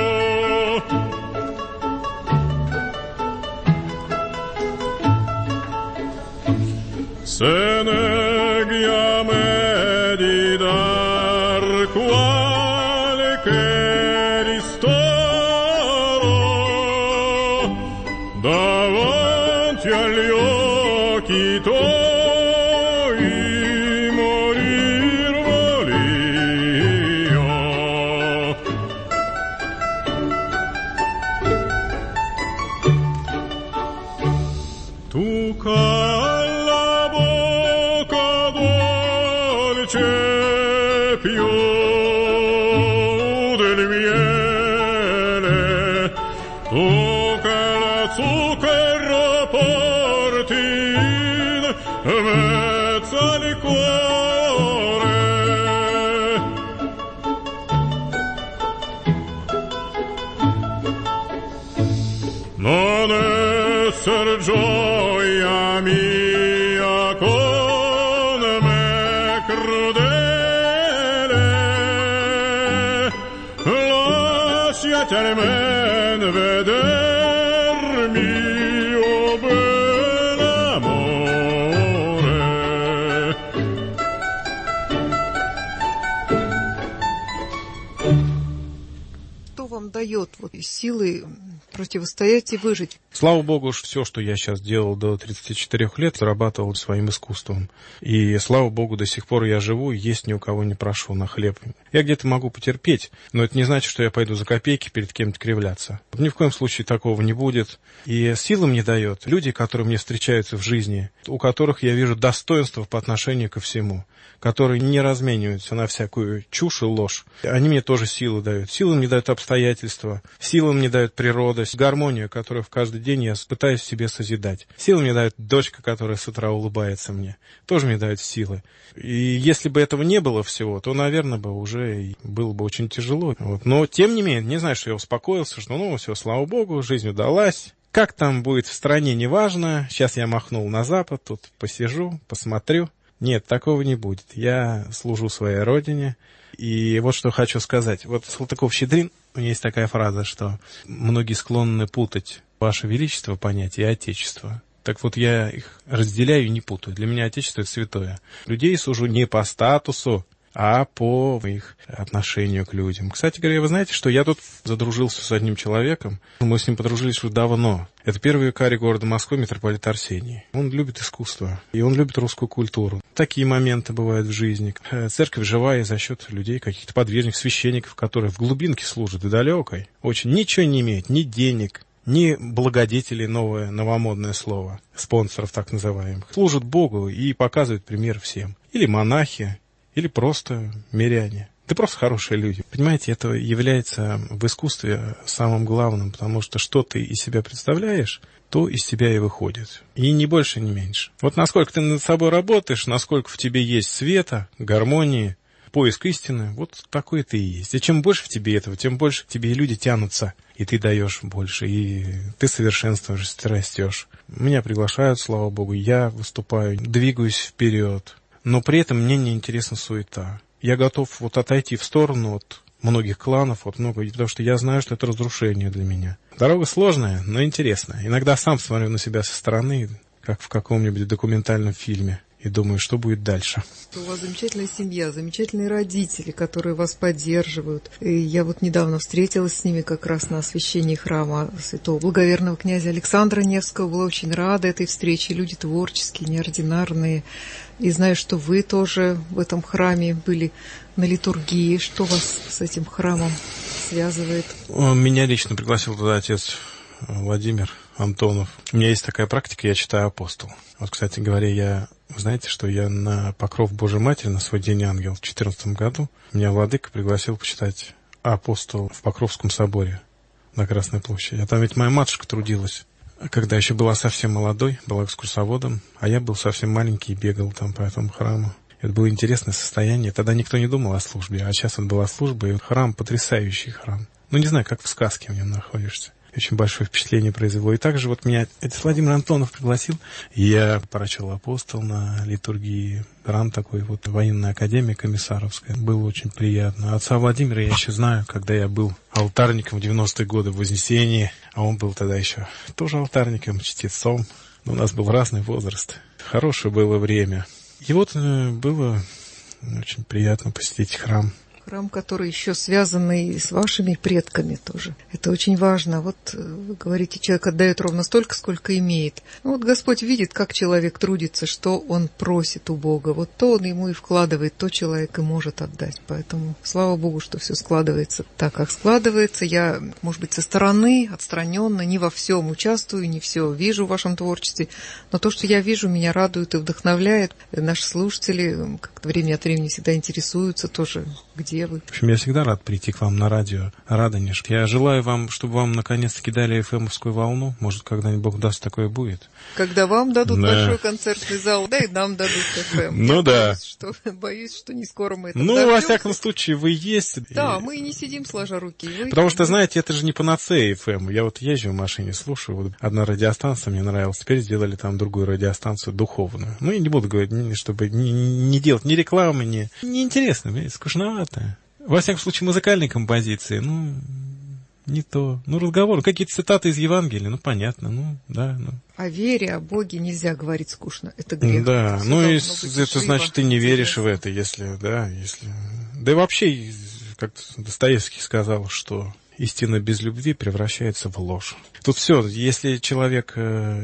Se ne di dar qualche ristoro davanti agli occhi tuoi morir volio. Tu calla bocca dolce più del miele, tu che la zucchero porti in mezzo al cuore. Non esser gioia mia con me crudele, lasciati almeno veder mio bel amore. Что вам дает вот силы противостоять и выжить? Слава Богу, все, что я сейчас делал до тридцати четырёх лет, зарабатывал своим искусством. И, слава Богу, до сих пор я живу, и есть ни у кого не прошу на хлеб. Я где-то могу потерпеть, но это не значит, что я пойду за копейки перед кем-то кривляться. Ни в коем случае такого не будет. И силы мне дает люди, которые мне встречаются в жизни, у которых я вижу достоинство по отношению ко всему, которые не размениваются на всякую чушь и ложь. Они мне тоже силы дают. Силы мне дают обстоятельства, силы мне дает природа, гармонию, которую в каждый день я пытаюсь в себе созидать. Силы мне дает дочка, которая с утра улыбается мне. Тоже мне дает силы. И если бы этого не было всего, то, наверное, бы уже было бы очень тяжело. Вот. Но, тем не менее, не знаю, что я успокоился, что, ну, все, слава Богу, жизнь удалась. Как там будет в стране, неважно. Сейчас я махнул на запад, тут посижу, посмотрю. Нет, такого не будет. Я служу своей родине. И вот что хочу сказать. Вот Салтыков-Щедрин, у него есть такая фраза, что многие склонны путать Ваше Величество понятие и Отечество. Так вот, я их разделяю и не путаю. Для меня Отечество — это святое. Людей сужу не по статусу, а по их отношению к людям. Кстати говоря, вы знаете, что я тут задружился с одним человеком. Мы с ним подружились уже давно. Это первый викарий города Москвы, митрополит Арсений. Он любит искусство, и он любит русскую культуру. Такие моменты бывают в жизни. Церковь живая за счет людей, каких-то подвижных священников, которые в глубинке служат и далекой. Очень ничего не имеют, ни денег, ни благодетелей, новое новомодное слово, спонсоров так называемых. Служат Богу и показывают пример всем. Или монахи, или просто миряне. Да просто хорошие люди. Понимаете, это является в искусстве самым главным, потому что что ты из себя представляешь, то из тебя и выходит. И ни больше, ни меньше. Вот насколько ты над собой работаешь, насколько в тебе есть света, гармонии, поиск истины, вот такой ты и есть. И чем больше в тебе этого, тем больше к тебе и люди тянутся, и ты даешь больше, и ты совершенствуешься, ты растешь. Меня приглашают, слава богу, я выступаю, двигаюсь вперед, но при этом мне не интересна суета. Я готов вот отойти в сторону от многих кланов, от много, потому что я знаю, что это разрушение для меня. Дорога сложная, но интересная. Иногда сам смотрю на себя со стороны, как в каком-нибудь документальном фильме, и думаю, что будет дальше. У вас замечательная семья, замечательные родители, которые вас поддерживают. И я вот недавно встретилась с ними как раз на освящении храма святого благоверного князя Александра Невского. Была очень рада этой встрече. Люди творческие, неординарные. И знаю, что вы тоже в этом храме были на литургии. Что вас с этим храмом связывает? Меня лично пригласил туда отец Владимир Антонов. У меня есть такая практика, я читаю «Апостол». Вот, кстати говоря, я, знаете, что я на покров Божьей Матери, на свой День Ангела в две тысячи четырнадцатом году, меня владыка пригласил почитать «Апостол» в Покровском соборе на Красной площади. А там ведь моя матушка трудилась, когда еще была совсем молодой, была экскурсоводом, а я был совсем маленький и бегал там по этому храму. Это было интересное состояние. Тогда никто не думал о службе, а сейчас вот была служба, и храм, потрясающий храм. Ну, не знаю, как в сказке в нем находишься. Очень большое впечатление произвело. И также вот меня отец Владимир Антонов пригласил. И я прочел «Апостол» на литургии. Храм такой вот, военная академия комиссаровская. Было очень приятно. Отца Владимира я еще знаю, когда я был алтарником в девяностые годы в Вознесении. А он был тогда еще тоже алтарником, чтецом. Но у нас был разный возраст. Хорошее было время. И вот было очень приятно посетить храм. Храм, который еще связанный с вашими предками тоже. Это очень важно. Вот вы говорите, человек отдает ровно столько, сколько имеет. Ну, вот Господь видит, как человек трудится, что он просит у Бога. Вот то он ему и вкладывает, то человек и может отдать. Поэтому слава Богу, что все складывается так, как складывается. Я, может быть, со стороны, отстраненно, не во всем участвую, не все вижу в вашем творчестве. Но то, что я вижу, меня радует и вдохновляет. Наши слушатели как-то время от времени всегда интересуются тоже, где вы. В общем, я всегда рад прийти к вам на радио Радонеж. Я желаю вам, чтобы вам наконец-таки дали эф эм-овскую волну. Может, когда-нибудь Бог даст, такое будет. Когда вам дадут да. большой концертный зал, да и нам дадут эф эм. Ну я да. Боюсь что, боюсь, что не скоро мы это Ну, дождемся. во всяком случае, вы есть. Да, мы и не сидим сложа руки. Вы... Потому что, знаете, это же не панацея эф эм. Я вот езжу в машине, слушаю. Вот одна радиостанция мне нравилась. Теперь сделали там другую радиостанцию духовную. Ну, я не буду говорить, чтобы не, не делать ни рекламы, ни... Неинтересно, скучновато. Во всяком случае, музыкальные композиции, ну, не то. Ну, разговор, какие-то цитаты из Евангелия, ну, понятно, ну, да. Ну. О вере, о Боге нельзя говорить скучно, это грех. Да, это ну, и это живо, значит, ты не веришь в это, если, да, если... Да и вообще, как Достоевский сказал, что истина без любви превращается в ложь. Тут все, если человек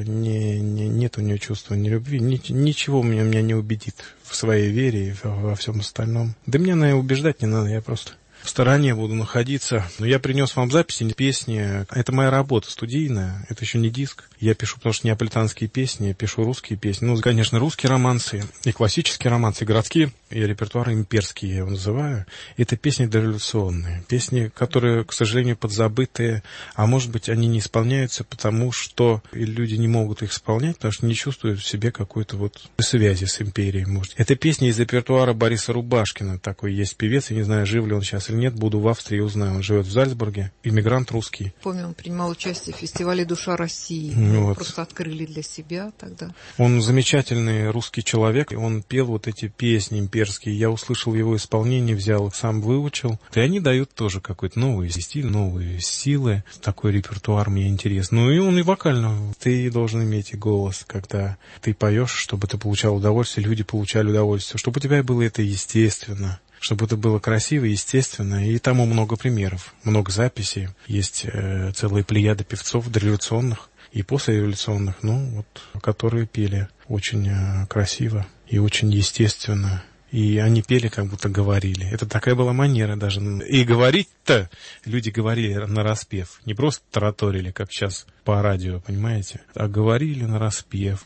не, не, нет у него чувства ни любви, ни, ничего меня, меня не убедит в своей вере и во, во всем остальном. Да мне, наверное, убеждать не надо, я просто в стороне буду находиться. Но я принес вам записи, песни. Это моя работа студийная, это еще не диск. Я пишу, потому что неаполитанские песни, я пишу русские песни. Ну, конечно, русские романсы, и классические романсы, и городские, и репертуар имперский, я его называю. Это песни дореволюционные. Песни, которые, к сожалению, подзабытые, а может быть, они не исполняются, потому что люди не могут их исполнять, потому что не чувствуют в себе какой-то вот связи с империей. Может. Это песни из репертуара Бориса Рубашкина. Такой есть певец, я не знаю, жив ли он сейчас или нет, буду в Австрии, узнаю. Он живет в Зальцбурге, иммигрант русский. Помню, он принимал участие в фестивале «Душа России». Вот. Просто открыли для себя тогда. Он замечательный русский человек, и он пел вот эти песни имперские. Я услышал его исполнение, взял, сам выучил. И они дают тоже какой-то новый стиль, новые силы. Такой репертуар мне интересен. Ну и он и вокально. Ты должен иметь и голос, когда ты поешь, чтобы ты получал удовольствие, люди получали удовольствие. Чтобы у тебя было это естественно. Чтобы это было красиво, естественно, и тому много примеров, много записей. Есть э, целые плеяды певцов дореволюционных и послереволюционных, ну, вот, которые пели очень э, красиво и очень естественно. И они пели, как будто говорили. Это такая была манера даже. И говорить-то люди говорили нараспев. Не просто тараторили, как сейчас по радио, понимаете, а говорили нараспев.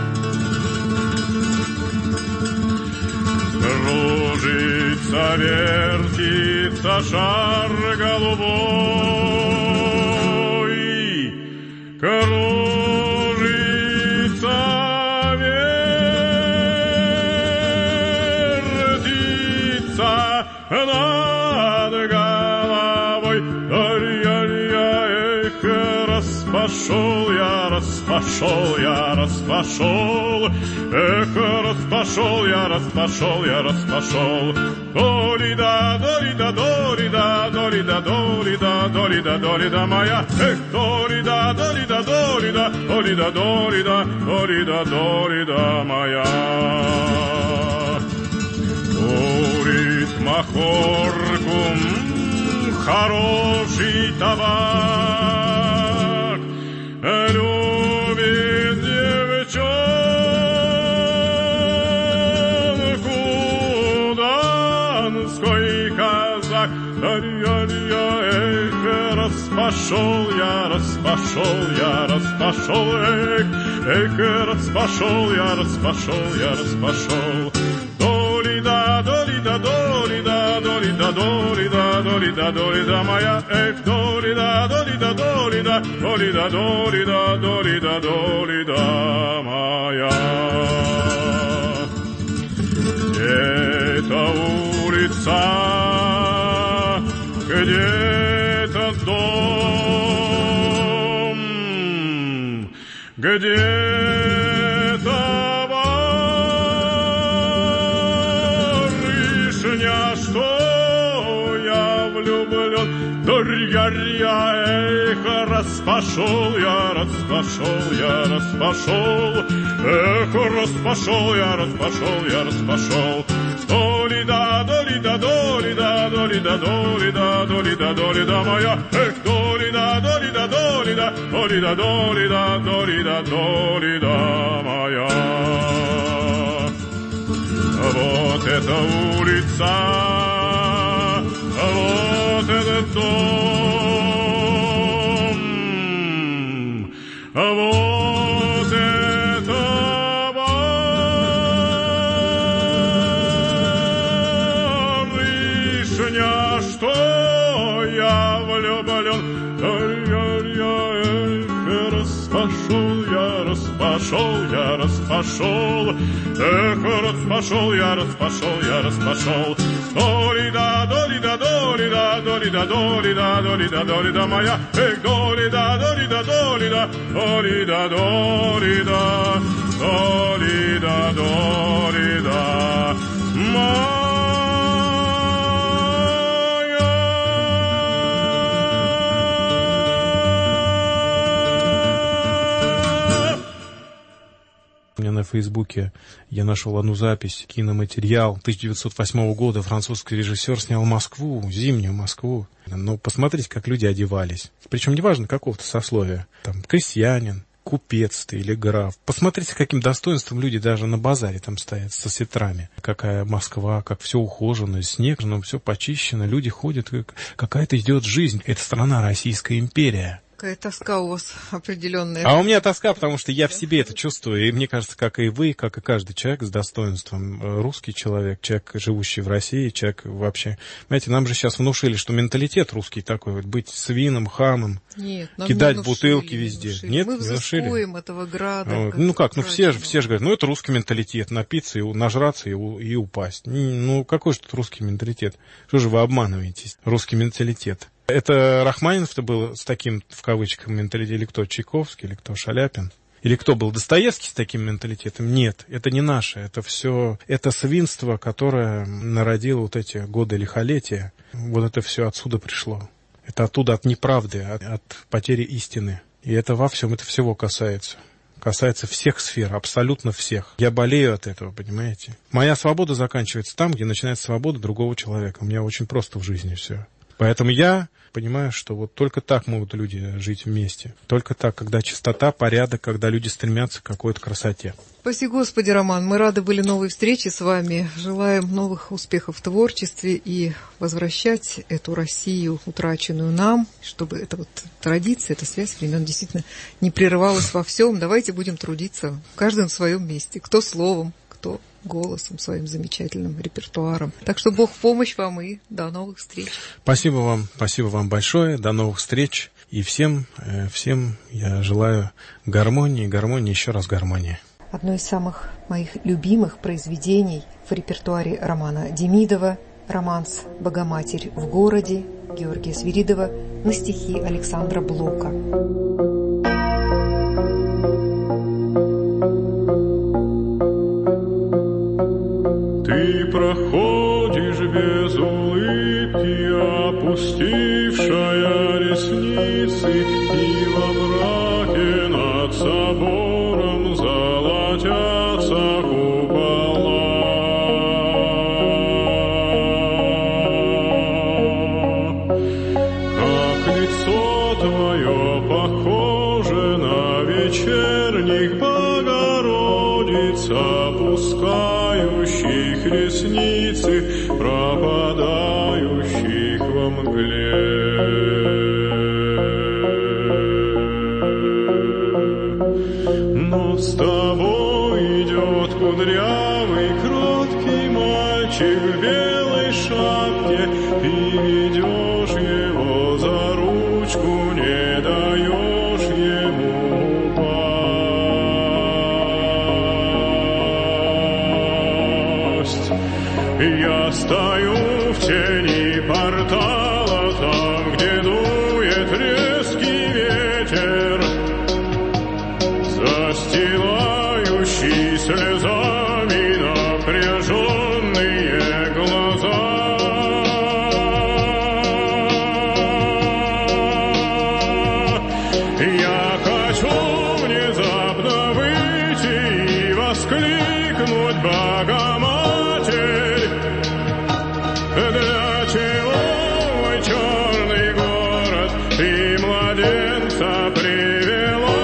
Кружится, вертится шар голубой, кружится, вертится над головой. Ой-ой-ой, эх, распошел я, распошел я, распошел. Эх, распошел я, распошел я, распошел. Долида, долида, долида, долида, долида, долида, долида моя. Эх, долида, долида, долида, долида, долида, долида, долида моя. Курит махорку, хороший табак, любит девчонку донской казак. Ай-яй-яй, эх, распошел я, распошел я, распошел, эх, эх, распошел я, распошел я, распошел. Долида, долида, долида, долида, долида, долида, долида моя, эх, долида, долида, долида, долида, долида, долида, долида моя. Где-то улица, где-то дом, где-то барышня, что я влюблен. Дорья-рья, эх, распошел я, распошел я, распошел. Эх, распошел я, распошел я, распошел. Долида, долида, долида, долида, долида, долида, долида моя. Эх, долида, долида, долида, долида, долида, долида, долида моя. Вот эта улица, вот этот дом, вот это барышня, что я влюблен. Ай-яй-яй, распошел я, распошел я, распошел. Эх, распошел я, распошел я, распошел. Долида, долида, долида, долида, долида, долида, долида моя. Эх, долида, долида, долида, долида, долида, долида, долида моя. У меня на Фейсбуке я нашел одну запись, киноматериал тысяча девятьсот восьмого года. Французский режиссер снял Москву, зимнюю Москву. Но посмотрите, как люди одевались. Причем неважно какого-то сословия. Там крестьянин, купец ты или граф. Посмотрите, каким достоинством люди даже на базаре там стоят со сетрами. Какая Москва, как все ухожено, снег, но все почищено. Люди ходят, как какая-то идет жизнь. Это страна Российская империя. Какая тоска у вас определенная. А у меня тоска, потому что я в себе это чувствую. И мне кажется, как и вы, как и каждый человек с достоинством, русский человек, человек, живущий в России, человек вообще... Знаете, нам же сейчас внушили, что менталитет русский такой, вот быть свином, хамом, Нет, нам кидать не внушили, бутылки везде. Внушили. Нет, мы не внушили. этого града. Вот. Ну как, ну все же, все же говорят, ну это русский менталитет, напиться, и нажраться и, и упасть. Ну какой же тут русский менталитет? Что же вы обманываетесь? Русский менталитет. Это Рахманинов-то был с таким, в кавычках, менталитетом, или кто, Чайковский, или кто, Шаляпин? Или кто был, Достоевский с таким менталитетом? Нет, это не наше, это все, это свинство, которое народило вот эти годы лихолетия. Вот это все отсюда пришло. Это оттуда, от неправды, от, от потери истины. И это во всем, это всего касается. Касается всех сфер, абсолютно всех. Я болею от этого, понимаете? Моя свобода заканчивается там, где начинается свобода другого человека. У меня очень просто в жизни все. Поэтому я понимаю, что вот только так могут люди жить вместе. Только так, когда чистота, порядок, когда люди стремятся к какой-то красоте. Спаси Господи, Роман. Мы рады были новой встрече с вами. Желаем новых успехов в творчестве и возвращать эту Россию, утраченную нам, чтобы эта вот традиция, эта связь времен действительно не прерывалась во всем. Давайте будем трудиться в каждом своем месте. Кто словом, кто голосом своим замечательным репертуаром. Так что Бог в помощь вам и до новых встреч. Спасибо вам, спасибо вам большое. До новых встреч. И всем, всем я желаю гармонии, гармонии, еще раз гармонии. Одно из самых моих любимых произведений в репертуаре Романа Демидова романс «Богоматерь в городе» Георгия Свиридова на стихи Александра Блока. Ты проходишь без улыбки, опустившая ресницы, и во мраке над собором золотятся купола. Как лицо твое похоже на вечерних Богородиц, опускающих ресницы, пропадающих во мгле. Но с тобой идет кудрявый, кроткий мальчик в белой шапке. Ты ведешь его за ручку, не даешь ему упасть. Я стою в тени портала, там, где дует резкий ветер, застилающий слезами напряженные глаза. Я хочу внезапно выйти и воскликнуть: Богоматерь, для чего мой черный город ты младенца привела?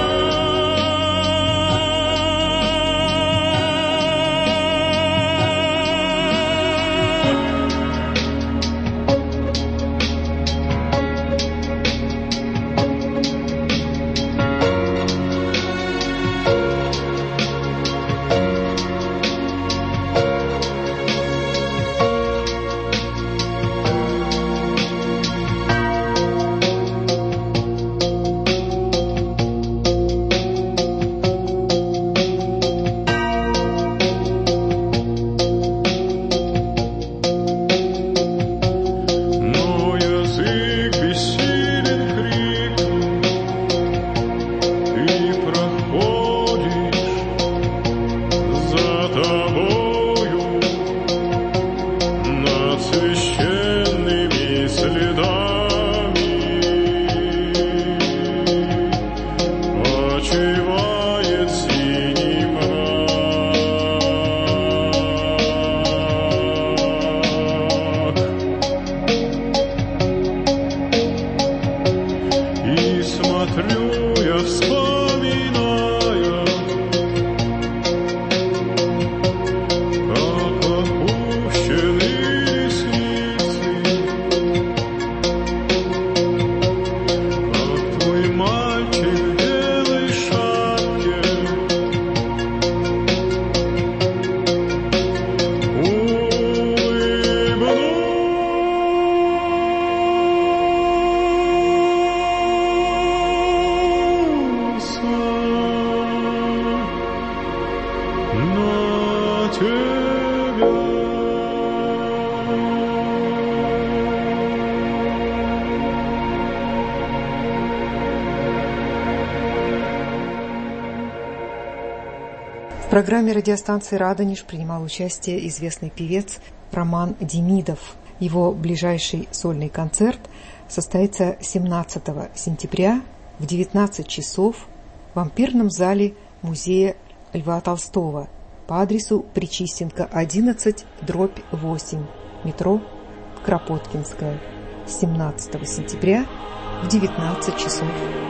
В программе радиостанции «Радонеж» принимал участие известный певец Роман Демидов. Его ближайший сольный концерт состоится семнадцатого сентября в девятнадцать часов в ампирном зале музея Льва Толстого по адресу Причистенко, одиннадцать, дробь восемь, метро Кропоткинская, семнадцатого сентября в девятнадцать часов.